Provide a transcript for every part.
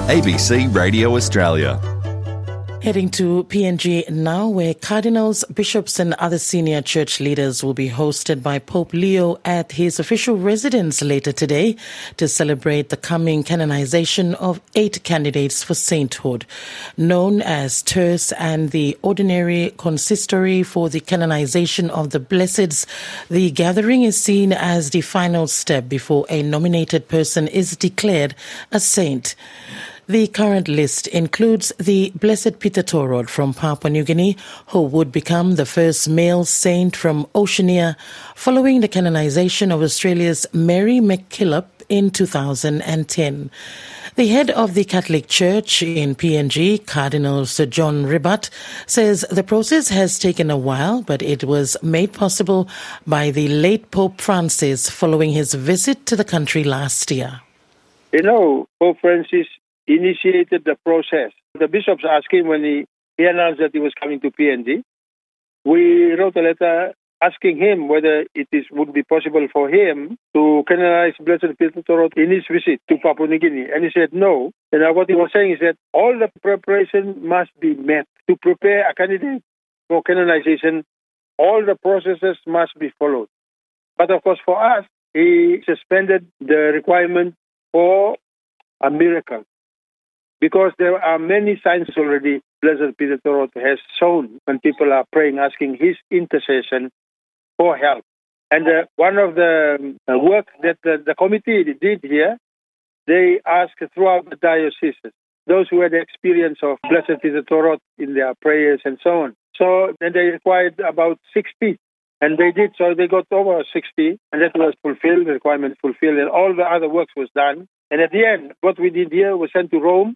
ABC Radio Australia. Heading to PNG now, where cardinals, bishops and other senior church leaders will be hosted by Pope Leo at his official residence later today to celebrate the coming canonization of 8 candidates for sainthood. Known as TERS and the Ordinary Consistory for the Canonization of the Blesseds, the gathering is seen as the final step before a nominated person is declared a saint. The current list includes the Blessed Peter Torod from Papua New Guinea, who would become the first male saint from Oceania, following the canonization of Australia's Mary MacKillop in 2010. The head of the Catholic Church in PNG, Cardinal Sir John Ribat, says the process has taken a while, but it was made possible by the late Pope Francis following his visit to the country last year. You know, Pope Francis initiated the process. The bishops asked him when he announced that he was coming to PNG. We wrote a letter asking him whether would be possible for him to canonize Blessed Peter Torod in his visit to Papua New Guinea. And he said no. And what he was saying is that all the preparation must be met. To prepare a candidate for canonization, all the processes must be followed. But of course, for us, he suspended the requirement for a miracle, because there are many signs already Blessed Peter Torod has shown when people are praying, asking his intercession for help. And one of the work that the committee did here, they asked throughout the diocese, those who had the experience of Blessed Peter Torod in their prayers and so on. So then they required about 60. And they did, so they got over 60, and that was fulfilled, the requirement fulfilled, and all the other works was done. And at the end, what we did here was sent to Rome,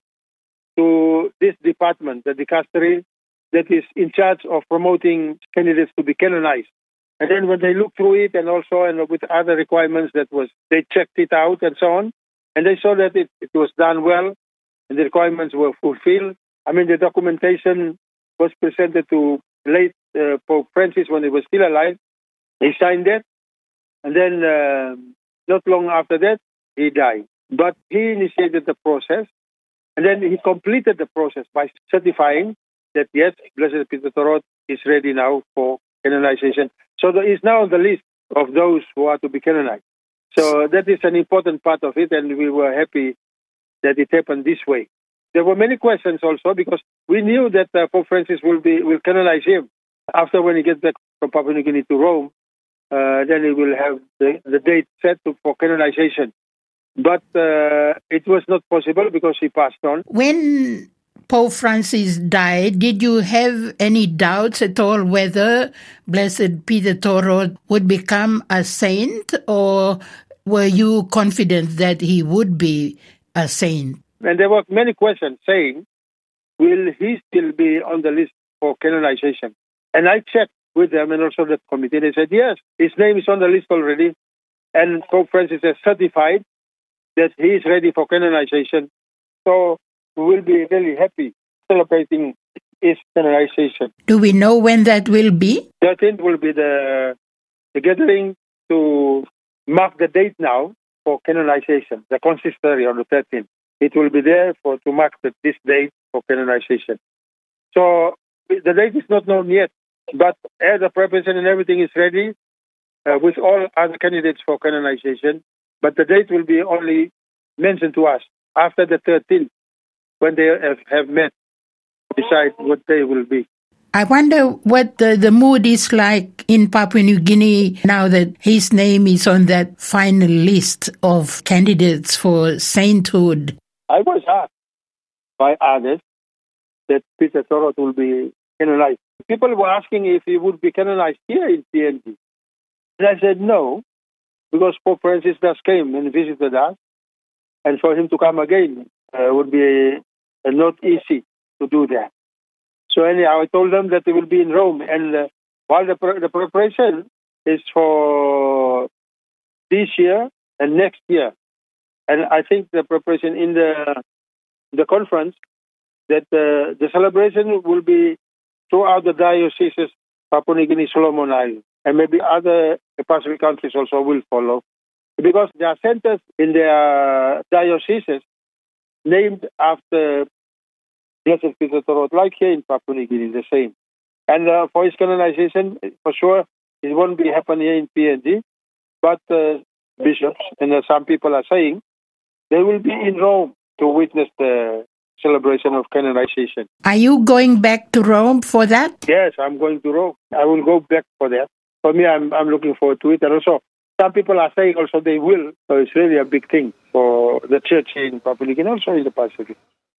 to this department, the dicastery, that is in charge of promoting candidates to be canonized. And then when they looked through it and with other requirements they checked it out and so on, and they saw that it was done well and the requirements were fulfilled. I mean, the documentation was presented to late Pope Francis when he was still alive. He signed it, and then not long after that, he died. But he initiated the process. And then he completed the process by certifying that, yes, Blessed Peter Torod is ready now for canonization. So he's now on the list of those who are to be canonized. So that is an important part of it, and we were happy that it happened this way. There were many questions also, because we knew that Pope Francis will canonize him. After, when he gets back from Papua New Guinea to Rome, then he will have the date set for canonization. But it was not possible because he passed on. When Pope Francis died, did you have any doubts at all whether Blessed Peter Torod would become a saint, or were you confident that he would be a saint? And there were many questions saying, will he still be on the list for canonization? And I checked with them and also the committee. They said, yes, his name is on the list already. And Pope Francis has certified that he is ready for canonization. So we will be really happy celebrating his canonization. Do we know when that will be? 13th will be the gathering to mark the date now for canonization, the consistory on the 13th. It will be there to mark this date for canonization. So the date is not known yet, but as the preparation and everything is ready with all other candidates for canonization. But the date will be only mentioned to us after the 13th, when they have met to decide what day will be. I wonder what the mood is like in Papua New Guinea now that his name is on that final list of candidates for sainthood. I was asked by others that Peter Torod will be canonized. People were asking if he would be canonized here in PNG. And I said no, because Pope Francis just came and visited us, and for him to come again would be not easy to do that. So anyhow, I told them that they will be in Rome, and while the preparation is for this year and next year, and I think the preparation in the conference, that the celebration will be throughout the dioceses, Papua New Guinea, Solomon Islands, and maybe other Pacific countries also will follow. Because there are centers in their dioceses named after Blessed Peter Torot, like here in Papua New Guinea, the same. And for his canonization, for sure, it won't be happening here in PNG, but bishops and some people are saying they will be in Rome to witness the celebration of canonization. Are you going back to Rome for that? Yes, I'm going to Rome. I will go back for that. For me, I'm looking forward to it. And also, some people are saying also they will. So it's really a big thing for the church in Papua New Guinea, also in the Pacific.